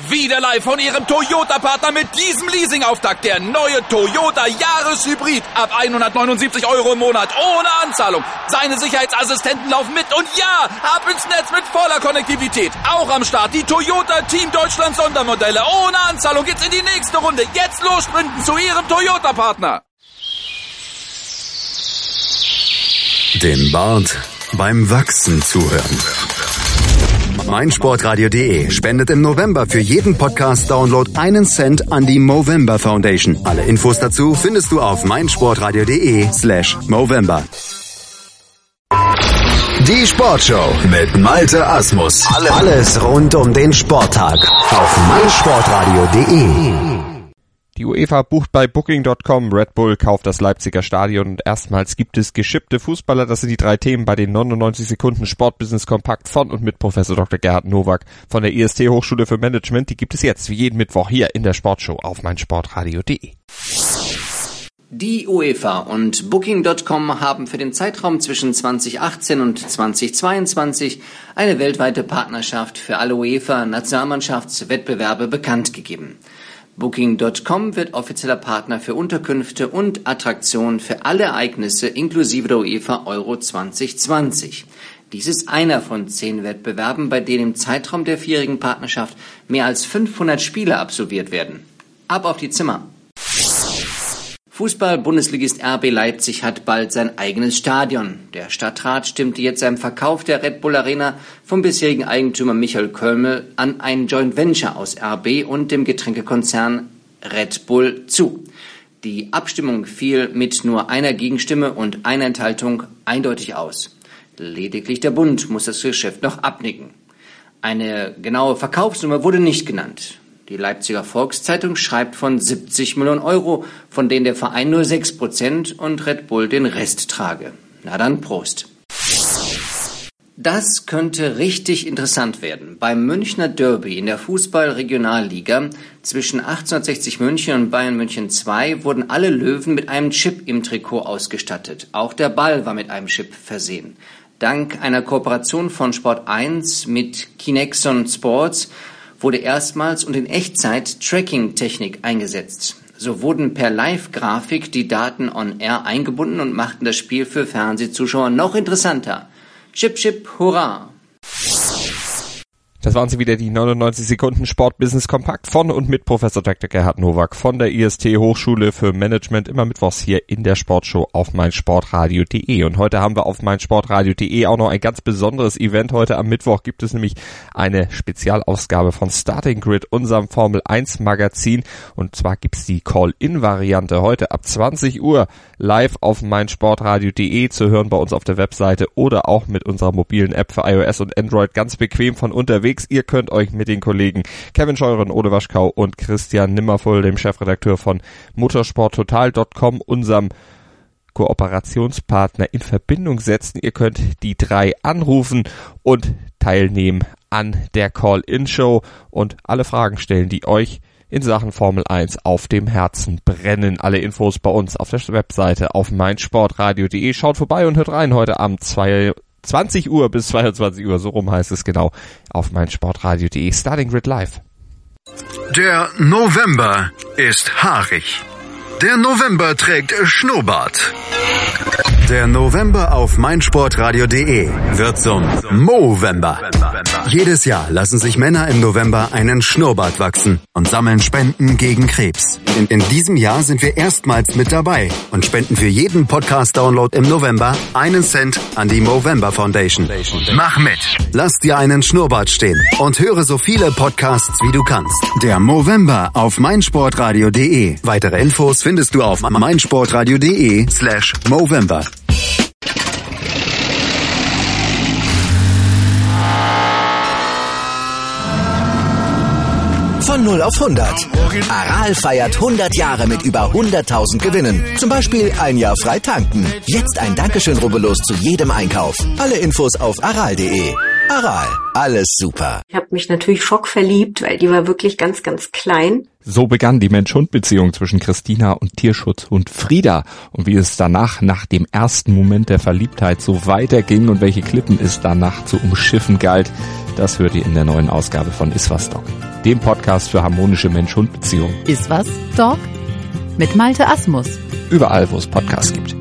Wieder live von Ihrem Toyota-Partner mit diesem Leasing-Auftakt. Der neue Toyota Jahreshybrid. Ab 179 € im Monat. Ohne Anzahlung. Seine Sicherheitsassistenten laufen mit. Und ja, ab ins Netz mit voller Konnektivität. Auch am Start die Toyota Team Deutschland Sondermodelle. Ohne Anzahlung geht's in die nächste Runde. Jetzt los sprinten zu Ihrem Toyota-Partner. Dem Bart beim Wachsen zuhören. meinsportradio.de spendet im November für jeden Podcast-Download 1 Cent an die Movember Foundation. Alle Infos dazu findest du auf meinsportradio.de/Movember. Die Sportshow mit Malte Asmus. Alles rund um den Sporttag auf meinsportradio.de. Die UEFA bucht bei Booking.com, Red Bull kauft das Leipziger Stadion und erstmals gibt es geschippte Fußballer. Das sind die 3 Themen bei den 99 Sekunden Sportbusiness Kompakt von und mit Professor Dr. Gerhard Nowak von der IST Hochschule für Management. Die gibt es jetzt wie jeden Mittwoch hier in der Sportshow auf meinsportradio.de. Die UEFA und Booking.com haben für den Zeitraum zwischen 2018 und 2022 eine weltweite Partnerschaft für alle UEFA-Nationalmannschaftswettbewerbe bekannt gegeben. Booking.com wird offizieller Partner für Unterkünfte und Attraktionen für alle Ereignisse inklusive der UEFA Euro 2020. Dies ist einer von 10 Wettbewerben, bei denen im Zeitraum der 4-jährigen Partnerschaft mehr als 500 Spiele absolviert werden. Ab auf die Zimmer! Fußball-Bundesligist RB Leipzig hat bald sein eigenes Stadion. Der Stadtrat stimmte jetzt einem Verkauf der Red Bull Arena vom bisherigen Eigentümer Michael Kölmel an ein Joint Venture aus RB und dem Getränkekonzern Red Bull zu. Die Abstimmung fiel mit nur einer Gegenstimme und einer Enthaltung eindeutig aus. Lediglich der Bund muss das Geschäft noch abnicken. Eine genaue Verkaufssumme wurde nicht genannt. Die Leipziger Volkszeitung schreibt von 70 Millionen €, von denen der Verein nur 6% und Red Bull den Rest trage. Na dann, Prost. Das könnte richtig interessant werden. Beim Münchner Derby in der Fußball-Regionalliga zwischen 1860 München und Bayern München 2 wurden alle Löwen mit einem Chip im Trikot ausgestattet. Auch der Ball war mit einem Chip versehen. Dank einer Kooperation von Sport 1 mit Kinexon Sports wurde erstmals und in Echtzeit Tracking-Technik eingesetzt. So wurden per Live-Grafik die Daten on-air eingebunden und machten das Spiel für Fernsehzuschauer noch interessanter. Chip, chip, hurra! Das waren sie wieder, die 99 Sekunden Sportbusiness Kompakt von und mit Professor Dr. Gerhard Nowak von der IST Hochschule für Management, immer mittwochs hier in der Sportshow auf meinsportradio.de. Und heute haben wir auf meinsportradio.de auch noch ein ganz besonderes Event. Heute am Mittwoch gibt es nämlich eine Spezialausgabe von Starting Grid, unserem Formel 1 Magazin. Und zwar gibt's die Call-In-Variante heute ab 20 Uhr live auf meinsportradio.de zu hören bei uns auf der Webseite oder auch mit unserer mobilen App für iOS und Android ganz bequem von unterwegs. Ihr könnt euch mit den Kollegen Kevin Scheuren, Ole Waschkau und Christian Nimmervoll, dem Chefredakteur von motorsporttotal.com, unserem Kooperationspartner, in Verbindung setzen. Ihr könnt die 3 anrufen und teilnehmen an der Call-In-Show und alle Fragen stellen, die euch in Sachen Formel 1 auf dem Herzen brennen. Alle Infos bei uns auf der Webseite auf meinsportradio.de. Schaut vorbei und hört rein heute Abend 20 Uhr bis 22 Uhr, so rum heißt es genau, auf meinsportradio.de. Starting Grid Live. Der November ist haarig. Der November trägt Schnurrbart. Der November auf meinsportradio.de wird zum Movember. Jedes Jahr lassen sich Männer im November einen Schnurrbart wachsen und sammeln Spenden gegen Krebs. In diesem Jahr sind wir erstmals mit dabei und spenden für jeden Podcast-Download im November 1 Cent an die Movember Foundation. Mach mit! Lass dir einen Schnurrbart stehen und höre so viele Podcasts, wie du kannst. Der Movember auf meinsportradio.de. Weitere Infos findest du auf meinsportradio.de/Movember. Von 0 auf 100. Aral feiert 100 Jahre mit über 100.000 Gewinnen. Zum Beispiel ein Jahr frei tanken. Jetzt ein Dankeschön, rubbellos zu jedem Einkauf. Alle Infos auf aral.de. Aral, alles super. Ich habe mich natürlich schockverliebt, weil die war wirklich ganz, ganz klein. So begann die Mensch-Hund-Beziehung zwischen Christina und Tierschutzhund Frieda. Und wie es danach, nach dem ersten Moment der Verliebtheit, so weiterging und welche Klippen es danach zu umschiffen galt, das hört ihr in der neuen Ausgabe von Iswas Dog. dem Podcast für harmonische Mensch-Hund-Beziehungen. Ist was, Dog? Mit Malte Asmus. Überall, wo es Podcasts gibt.